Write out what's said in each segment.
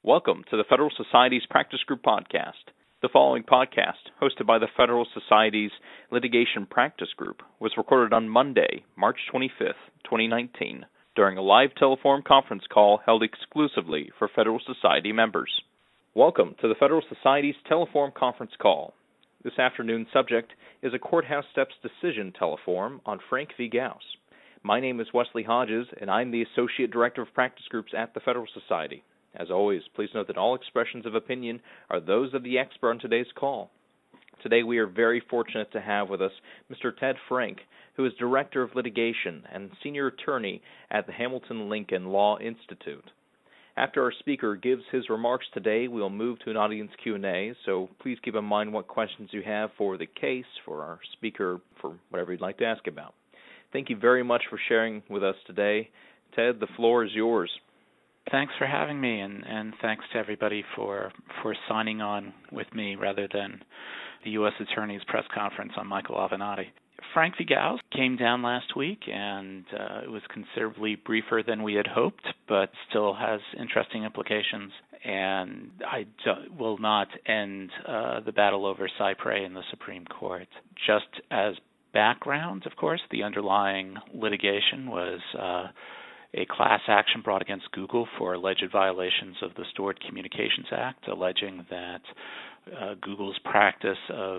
Welcome to the Federal Society's Practice Group podcast. The following podcast, hosted by the Federal Society's Litigation Practice Group, was recorded on Monday, March 25th, 2019, during a live telephone conference call held exclusively for Federal Society members. Welcome to the Federal Society's telephone conference call. This afternoon's subject is a Courthouse Steps decision teleform on Frank v. Gauss. My name is Wesley Hodges, and I'm the Associate Director of Practice Groups at the Federal Society. As always, please note that all expressions of opinion are those of the expert on today's call. Today we are very fortunate to have with us Mr. Ted Frank, who is Director of Litigation and Senior Attorney at the Hamilton Lincoln Law Institute. After our speaker gives his remarks today, we'll move to an audience Q&A, so please keep in mind what questions you have for the case, for our speaker, for whatever you'd like to ask about. Thank you very much for sharing with us today. Ted, the floor is yours. Thanks for having me, and thanks to everybody for signing on with me rather than the U.S. Attorney's press conference on Michael Avenatti. Frank v. Gauss came down last week, and it was considerably briefer than we had hoped, but still has interesting implications. And I will not end the battle over Cypre in the Supreme Court. Just as background, of course, the underlying litigation was a class action brought against Google for alleged violations of the Stored Communications Act, alleging that Google's practice of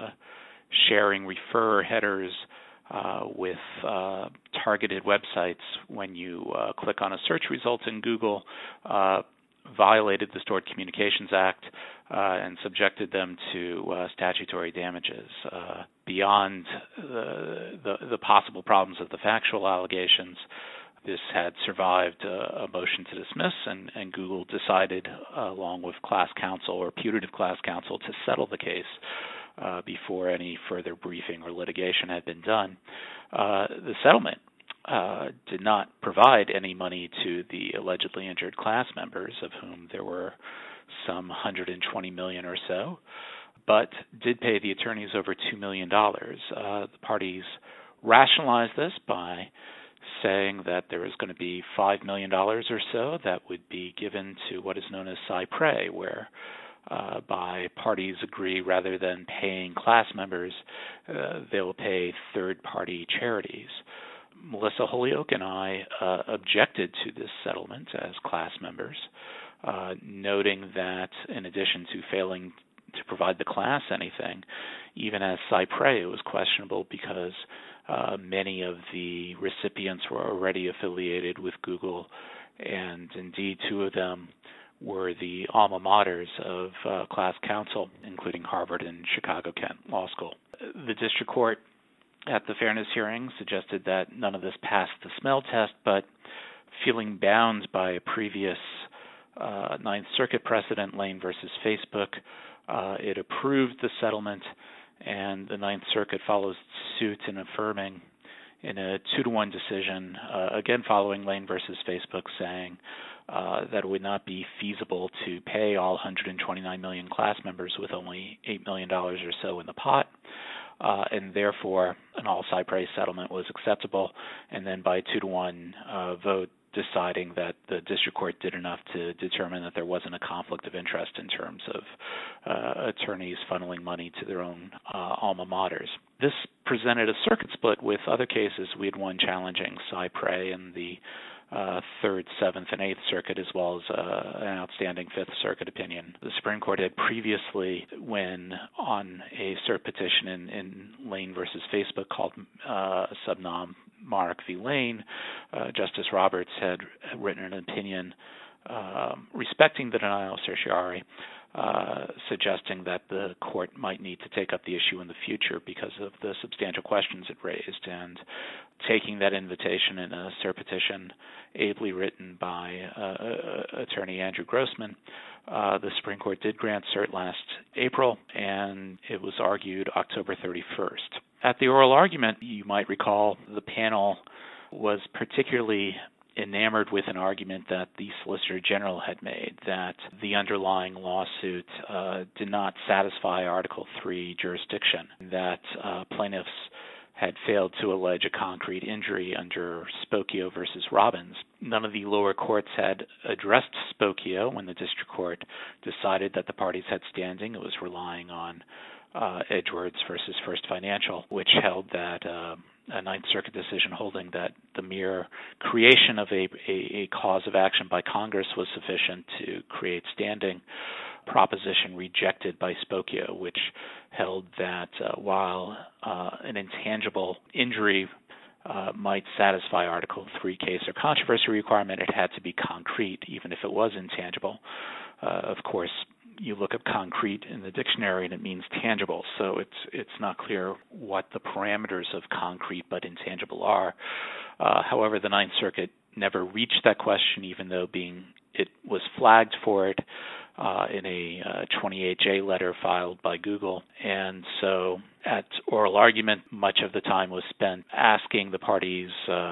sharing referrer headers with targeted websites when you click on a search result in Google violated the Stored Communications Act and subjected them to statutory damages. Beyond the possible problems of the factual allegations, this had survived a motion to dismiss, and Google decided, along with class counsel or putative class counsel, to settle the case before any further briefing or litigation had been done. The settlement did not provide any money to the allegedly injured class members, of whom there were some $120 million or so, but did pay the attorneys over $2 million. The parties rationalized this by saying that there was going to be $5 million or so that would be given to what is known as Cypre, where by parties agree rather than paying class members, they will pay third-party charities. Melissa Holyoke and I objected to this settlement as class members, noting that in addition to failing to provide the class anything, even as Cypre, it was questionable because many of the recipients were already affiliated with Google, and indeed two of them were the alma maters of class counsel, including Harvard and Chicago-Kent Law School. The district court at the fairness hearing suggested that none of this passed the smell test, but feeling bound by a previous Ninth Circuit precedent, Lane versus Facebook, it approved the settlement, and the Ninth Circuit follows suit in affirming in a 2-to-1 decision, again following Lane versus Facebook, saying that it would not be feasible to pay all 129 million class members with only $8 million or so in the pot, and therefore an all-Cypre settlement was acceptable, and then by 2-to-1 vote deciding that the district court did enough to determine that there wasn't a conflict of interest in terms of attorneys funneling money to their own alma maters. This presented a circuit split with other cases we had won challenging Cypre in the Third, Seventh, and Eighth Circuit, as well as an outstanding Fifth Circuit opinion. The Supreme Court had previously, when on a cert petition in Lane versus Facebook called Subnom Mark v. Lane, Justice Roberts had written an opinion respecting the denial of certiorari, suggesting that the court might need to take up the issue in the future because of the substantial questions it raised. And taking that invitation in a cert petition ably written by attorney Andrew Grossman, the Supreme Court did grant cert last April, and it was argued October 31st. At the oral argument, you might recall the panel was particularly enamored with an argument that the Solicitor General had made, that the underlying lawsuit did not satisfy Article III jurisdiction, that plaintiffs had failed to allege a concrete injury under Spokio versus Robbins. None of the lower courts had addressed Spokio when the district court decided that the parties had standing. It was relying on Edgewords versus First Financial, which held that a Ninth Circuit decision holding that the mere creation of a cause of action by Congress was sufficient to create standing. Proposition rejected by Spokio, which held that while an intangible injury might satisfy Article 3 case or controversy requirement, it had to be concrete, even if it was intangible. Of course, you look up concrete in the dictionary and it means tangible, so it's not clear what the parameters of concrete but intangible are. However, the Ninth Circuit never reached that question, even though it was flagged for it in a 28J letter filed by Google. And so at oral argument, much of the time was spent asking the parties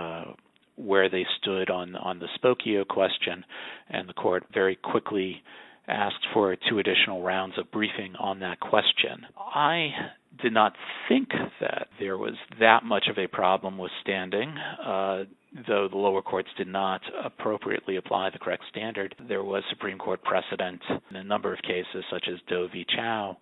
where they stood on the Spokio question, and the court very quickly asked for 2 additional rounds of briefing on that question. I did not think that there was that much of a problem with standing, though the lower courts did not appropriately apply the correct standard. There was Supreme Court precedent in a number of cases, such as Doe v. Chow,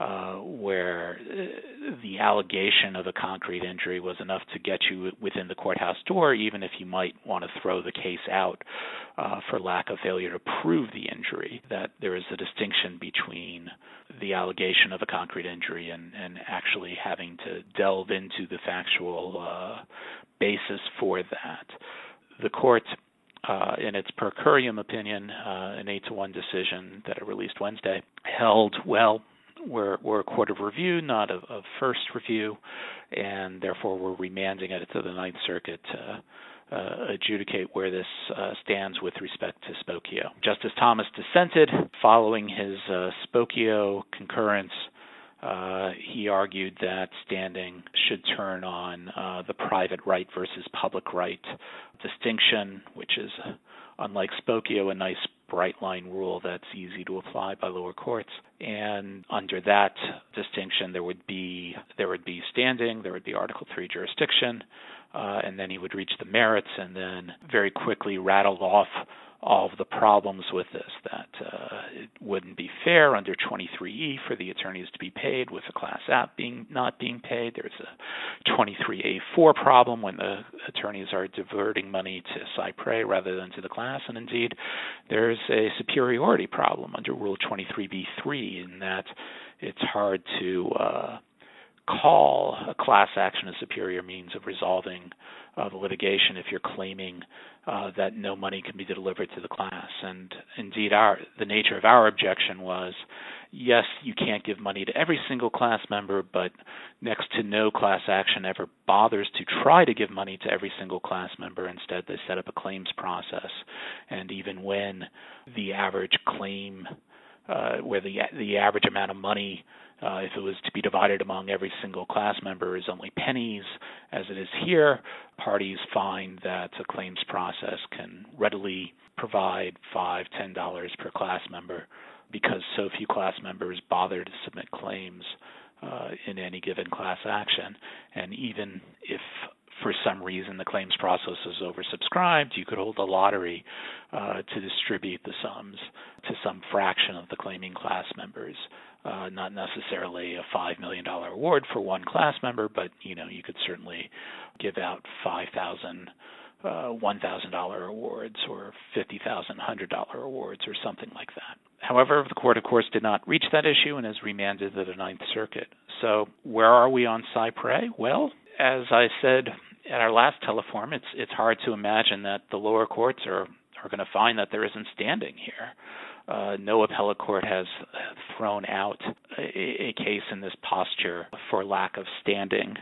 where the allegation of a concrete injury was enough to get you within the courthouse door, even if you might want to throw the case out for lack of failure to prove the injury. That there is a distinction between the allegation of a concrete injury and actually having to delve into the factual basis for that. The court, in its per curiam opinion, an 8-1 decision that it released Wednesday, held, well, we're a court of review, not of first review, and therefore we're remanding it to the Ninth Circuit to adjudicate where this stands with respect to Spokio. Justice Thomas dissented. Following his Spokio concurrence, he argued that standing should turn on the private right versus public right distinction, which is, unlike Spokio, a nice bright line rule that's easy to apply by lower courts. And under that distinction, there would be standing, there would be Article 3 jurisdiction, and then he would reach the merits and then very quickly rattled off all of the problems with this, that it wouldn't be fair under 23E for the attorneys to be paid with the class act not being paid. There's a 23A4 problem when the attorneys are diverting money to Cypre rather than to the class, and indeed there's a superiority problem under Rule 23B3 in that it's hard to call a class action a superior means of resolving the litigation if you're claiming that no money can be delivered to the class. And indeed, the nature of our objection was, yes, you can't give money to every single class member, but next to no class action ever bothers to try to give money to every single class member. Instead, they set up a claims process. And even when the average claim, where the average amount of money, if it was to be divided among every single class member, is only pennies, as it is here, parties find that a claims process can readily provide $5, $10 per class member because so few class members bother to submit claims in any given class action. And even if for some reason the claims process is oversubscribed, you could hold a lottery to distribute the sums to some fraction of the claiming class members. Not necessarily a $5 million award for one class member, but you could certainly give out $5,000, $1,000 awards or $50,000, $100 awards or something like that. However, the court, of course, did not reach that issue and has remanded to the Ninth Circuit. So where are we on Cypre? Well, as I said at our last teleforum, it's hard to imagine that the lower courts are going to find that there isn't standing here. No appellate court has thrown out a case in this posture for lack of standing.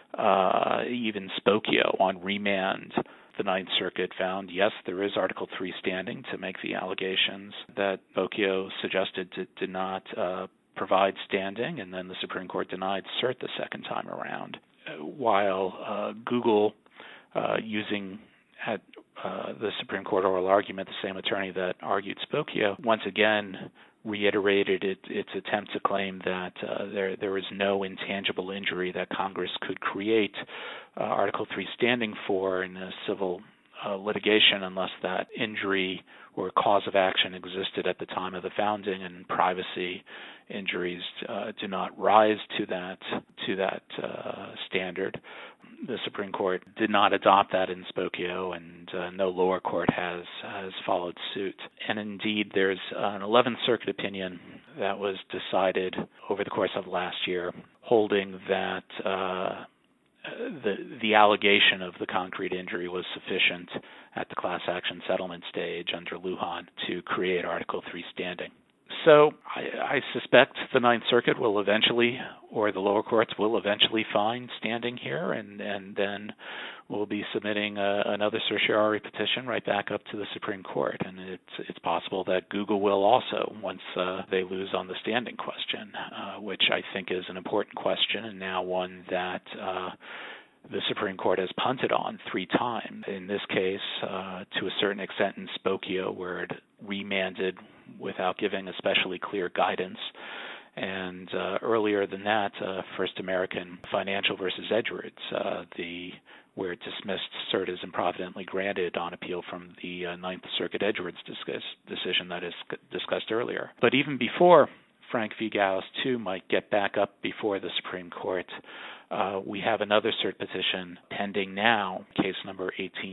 Even Spokio on remand, the Ninth Circuit found, yes, there is Article 3 standing to make the allegations that Spokio suggested did not provide standing, and then the Supreme Court denied cert the second time around. While Google, using at the Supreme Court oral argument the same attorney that argued Spokio, once again reiterated its attempt to claim that there is no intangible injury that Congress could create Article 3 standing for in a civil litigation unless that injury or cause of action existed at the time of the founding, and privacy injuries do not rise to that standard. The Supreme Court did not adopt that in Spokio, and no lower court has followed suit. And indeed, there's an 11th Circuit opinion that was decided over the course of last year, holding that the allegation of the concrete injury was sufficient at the class action settlement stage under Lujan to create Article 3 standing. So I suspect the Ninth Circuit will eventually, or the lower courts will eventually find standing here, and then we'll be submitting another certiorari petition right back up to the Supreme Court. And it's possible that Google will also, once they lose on the standing question, which I think is an important question, and now one that the Supreme Court has punted on 3 times. In this case, to a certain extent in Spokio, where it remanded without giving especially clear guidance. And earlier than that, First American Financial versus Edwards, where it dismissed cert as improvidently granted on appeal from the Ninth Circuit Edwards decision that is discussed earlier. But even before Frank v. Gauss, too, might get back up before the Supreme Court, we have another cert petition pending now, case number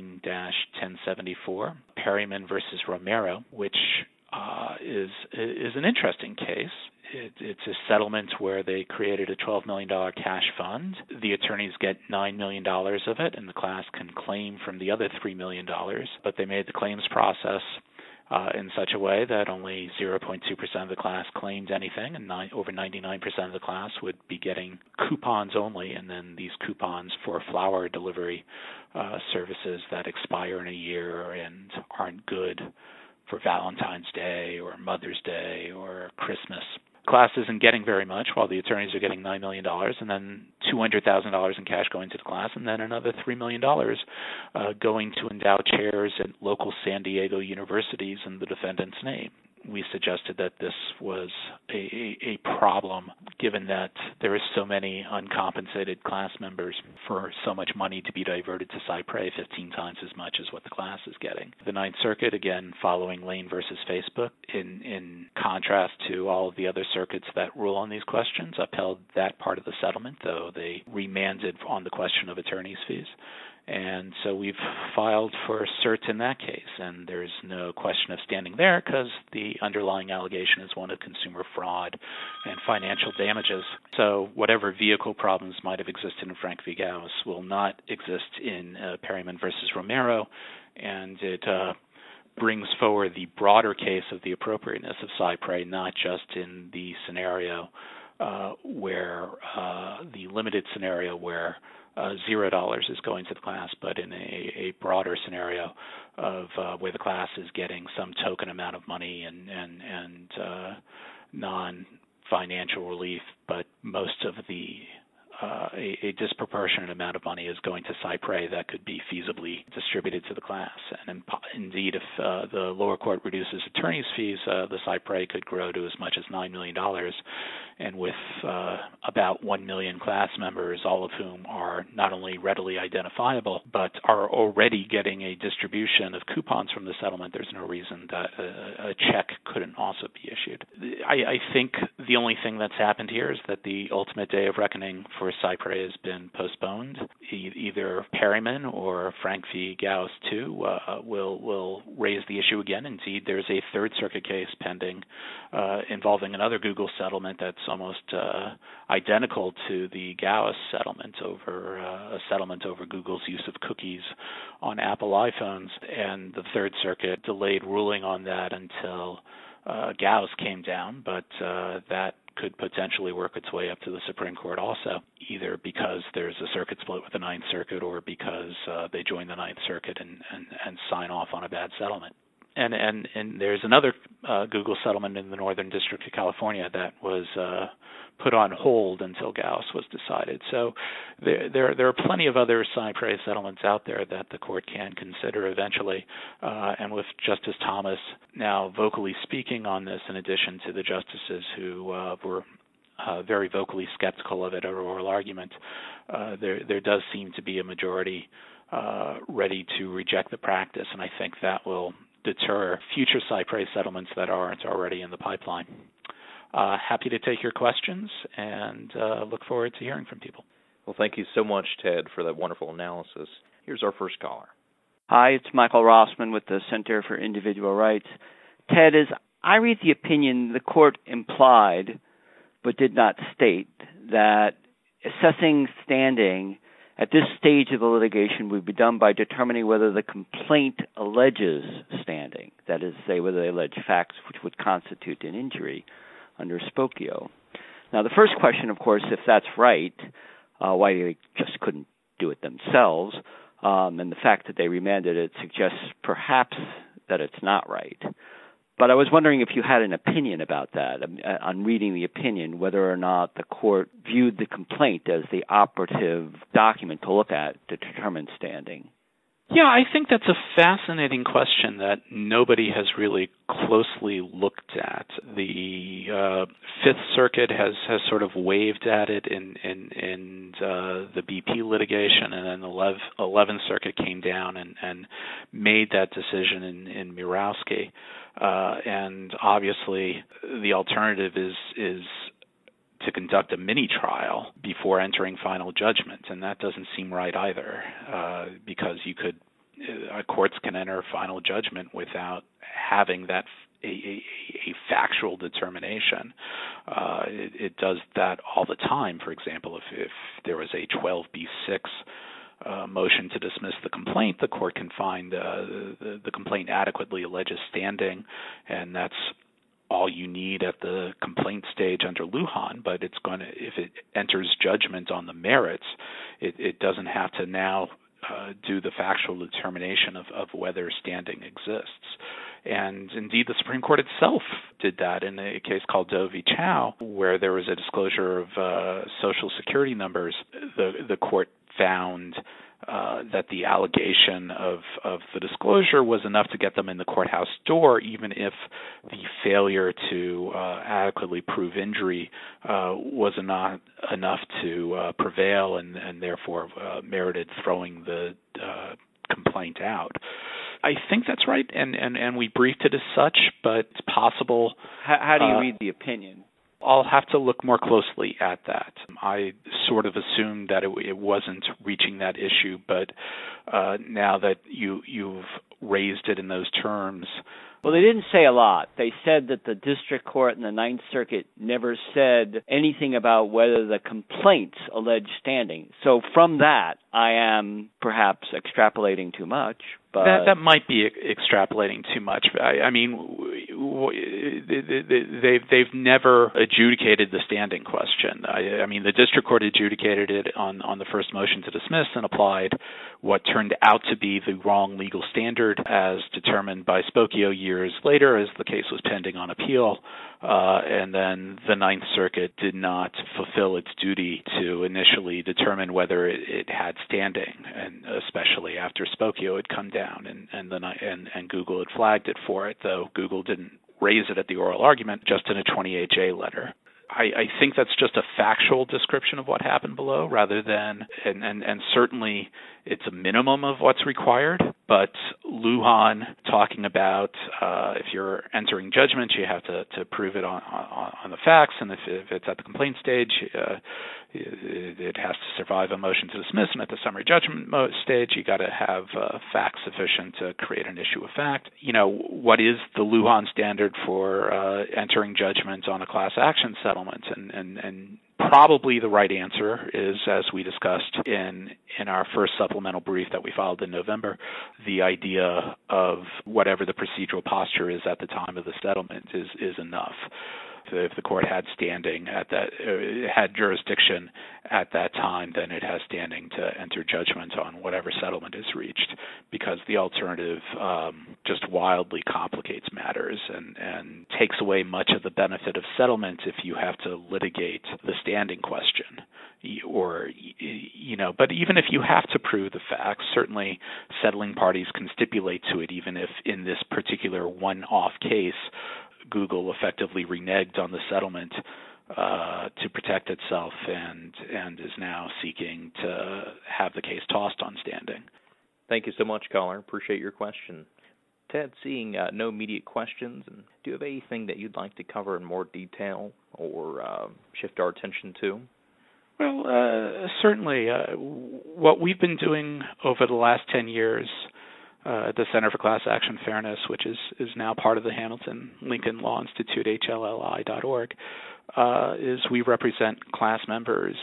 18-1074, Perryman versus Romero, which is an interesting case. It's a settlement where they created a $12 million cash fund. The attorneys get $9 million of it, and the class can claim from the other $3 million. But they made the claims process in such a way that only 0.2% of the class claimed anything, and over 99% of the class would be getting coupons only, and then these coupons for flower delivery services that expire in a year and aren't good for Valentine's Day or Mother's Day or Christmas. Class isn't getting very much, while the attorneys are getting $9 million, and then $200,000 in cash going to the class, and then another $3 million going to endow chairs at local San Diego universities in the defendant's name. We suggested that this was a problem, given that there is so many uncompensated class members for so much money to be diverted to Cypre, 15 times as much as what the class is getting. The Ninth Circuit, again, following Lane versus Facebook, in contrast to all of the other circuits that rule on these questions, upheld that part of the settlement, though they remanded on the question of attorney's fees. And so we've filed for cert in that case, and there's no question of standing there because the underlying allegation is one of consumer fraud and financial damages. So whatever vehicle problems might have existed in Frank v. Gauss will not exist in Perryman versus Romero, and it brings forward the broader case of the appropriateness of Cypre, not just in the scenario where the limited scenario where $0 is going to the class, but in a broader scenario of where the class is getting some token amount of money and non-financial relief, but most of the a disproportionate amount of money is going to Cypre that could be feasibly distributed to the class. And indeed, if the lower court reduces attorney's fees, the Cypre could grow to as much as $9 million. And with about 1 million class members, all of whom are not only readily identifiable, but are already getting a distribution of coupons from the settlement, there's no reason that a check couldn't also be issued. I think the only thing that's happened here is that the ultimate day of reckoning for Cypre has been postponed. Either Perryman or Frank v. Gauss, too, will raise the issue again. Indeed, there's a Third Circuit case pending involving another Google settlement that's almost identical to the Gauss settlement over a settlement over Google's use of cookies on Apple iPhones. And the Third Circuit delayed ruling on that until Gauss came down, but that could potentially work its way up to the Supreme Court also, either because there's a circuit split with the Ninth Circuit or because they join the Ninth Circuit and sign off on a bad settlement. And there's another Google settlement in the Northern District of California that was put on hold until Gauss was decided. So there are plenty of other cypre settlements out there that the court can consider eventually. And with Justice Thomas now vocally speaking on this, in addition to the justices who were very vocally skeptical of it at oral argument, there does seem to be a majority ready to reject the practice, and I think that will deter future cypre settlements that aren't already in the pipeline. Happy to take your questions and look forward to hearing from people. Well, thank you so much, Ted, for that wonderful analysis. Here's our first caller. Hi, it's Michael Rossman with the Center for Individual Rights. Ted, as I read the opinion, the court implied but did not state that assessing standing at this stage of the litigation would be done by determining whether the complaint alleges standing, that is, say, whether they allege facts which would constitute an injury under Spokio. Now, the first question, of course, if that's right, why they just couldn't do it themselves, and the fact that they remanded it suggests perhaps that it's not right. But I was wondering if you had an opinion about that, on reading the opinion, whether or not the court viewed the complaint as the operative document to look at to determine standing. Yeah, I think that's a fascinating question that nobody has really closely looked at. The Fifth Circuit has sort of waved at it in the BP litigation, and then the 11th Circuit came down and made that decision in Mirowski. And obviously, the alternative is to conduct a mini trial before entering final judgment, and that doesn't seem right either, because courts can enter final judgment without having that a factual determination. It does that all the time. For example, if there was a 12b6 motion to dismiss the complaint, the court can find the complaint adequately alleges standing, and that's all you need at the complaint stage under Lujan. But if it enters judgment on the merits, it doesn't have to now do the factual determination of whether standing exists. And indeed, the Supreme Court itself did that in a case called Doe v. Chow, where there was a disclosure of Social Security numbers. The court found that the allegation of the disclosure was enough to get them in the courthouse door, even if the failure to adequately prove injury was not enough to prevail and therefore merited throwing the complaint out. I think that's right, and we briefed it as such, but it's possible. How do you read the opinion? I'll have to look more closely at that. I sort of assumed that it wasn't reaching that issue, but now that you've raised it in those terms. Well, they didn't say a lot. They said that the district court and the Ninth Circuit never said anything about whether the complaints allege standing. So from that, I am perhaps extrapolating too much. But that might be extrapolating too much. I mean, they've never adjudicated the standing question. I mean, the district court adjudicated it on the first motion to dismiss and applied what turned out to be the wrong legal standard as determined by Spokio years later as the case was pending on appeal. And then the Ninth Circuit did not fulfill its duty to initially determine whether it had standing, and especially after Spokio had come down and Google had flagged it for it, though Google didn't raise it at the oral argument, just in a 28J letter. I think that's just a factual description of what happened below rather than, and certainly it's a minimum of what's required, but Lujan talking about if you're entering judgment, you have to prove it on the facts, and if it's at the complaint stage, it has to survive a motion to dismiss, and at the summary judgment stage, you got to have facts sufficient to create an issue of fact. You know, what is the Lujan standard for entering judgment on a class action settlement? And probably the right answer is, as we discussed in our first supplemental brief that we filed in November, the idea of whatever the procedural posture is at the time of the settlement is enough. the court had standing at that, had jurisdiction at that time, then it has standing to enter judgment on whatever settlement is reached, because the alternative just wildly complicates matters and takes away much of the benefit of settlement if you have to litigate the standing question. Or, but even if you have to prove the facts, certainly settling parties can stipulate to it, even if in this particular one-off case, Google effectively reneged on the settlement to protect itself and is now seeking to have the case tossed on standing. Thank you so much, caller. Appreciate your question. Ted, seeing no immediate questions, do you have anything that you'd like to cover in more detail or shift our attention to? Well, certainly. What we've been doing over the last 10 years at the Center for Class Action Fairness, which is now part of the Hamilton Lincoln Law Institute, HLLI.org, is we represent class members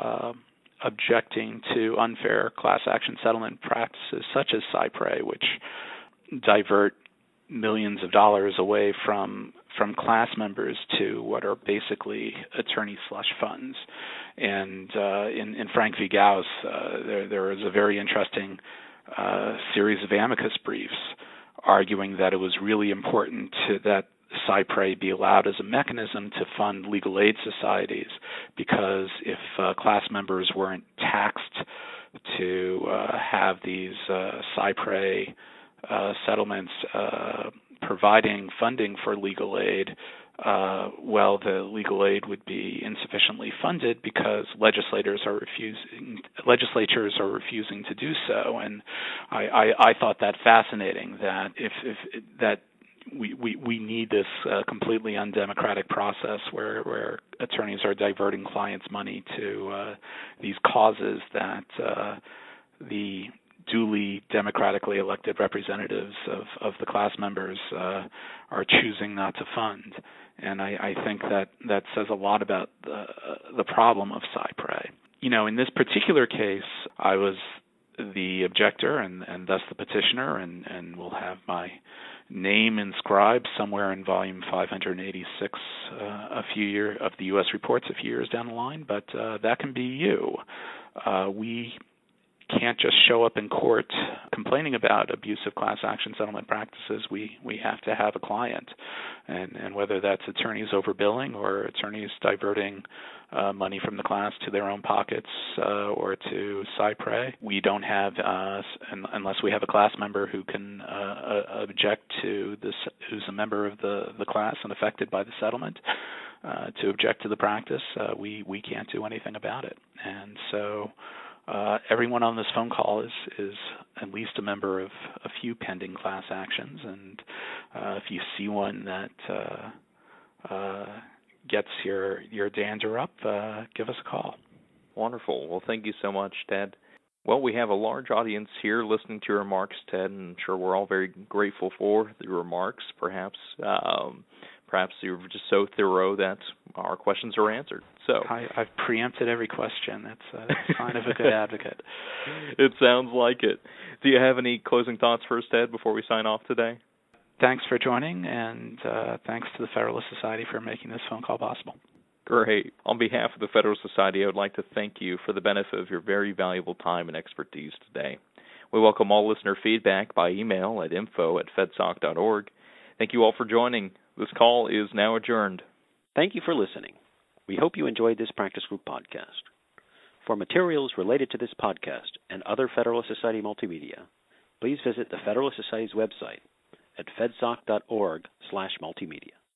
objecting to unfair class action settlement practices such as Cypre, which divert millions of dollars away from class members to what are basically attorney slush funds. And in Frank v. Gauss, there is a very interesting series of amicus briefs arguing that it was really important that Cypre be allowed as a mechanism to fund legal aid societies, because if class members weren't taxed to have these Cypre settlements providing funding for legal aid, the legal aid would be insufficiently funded because legislatures are refusing to do so. And I thought that fascinating, that if that we need this completely undemocratic process where attorneys are diverting clients' money to these causes that the duly democratically elected representatives of the class members are choosing not to fund. And I think that says a lot about the problem of Cypre. In this particular case, I was the objector and thus the petitioner, and will have my name inscribed somewhere in volume 586 of the U.S. reports a few years down the line, but that can be you. We can't just show up in court complaining about abusive class action settlement practices. We have to have a client, and whether that's attorneys overbilling or attorneys diverting money from the class to their own pockets or to Cypre, we don't have, unless we have a class member who can object to this, who's a member of the class and affected by the settlement, to object to the practice, we can't do anything about it. And so everyone on this phone call is at least a member of a few pending class actions, and if you see one that gets your dander up, give us a call. Wonderful. Well, thank you so much, Ted. Well, we have a large audience here listening to your remarks, Ted, and I'm sure we're all very grateful for the remarks. Perhaps you were just so thorough that our questions are answered. So I've preempted every question. That's a sign of a good advocate. It sounds like it. Do you have any closing thoughts first, Ted, before we sign off today? Thanks for joining, and thanks to the Federalist Society for making this phone call possible. Great. On behalf of the Federalist Society, I would like to thank you for the benefit of your very valuable time and expertise today. We welcome all listener feedback by email at info@fedsoc.org. Thank you all for joining. This call is now adjourned. Thank you for listening. We hope you enjoyed this Practice Group podcast. For materials related to this podcast and other Federalist Society multimedia, please visit the Federalist Society's website at fedsoc.org/multimedia.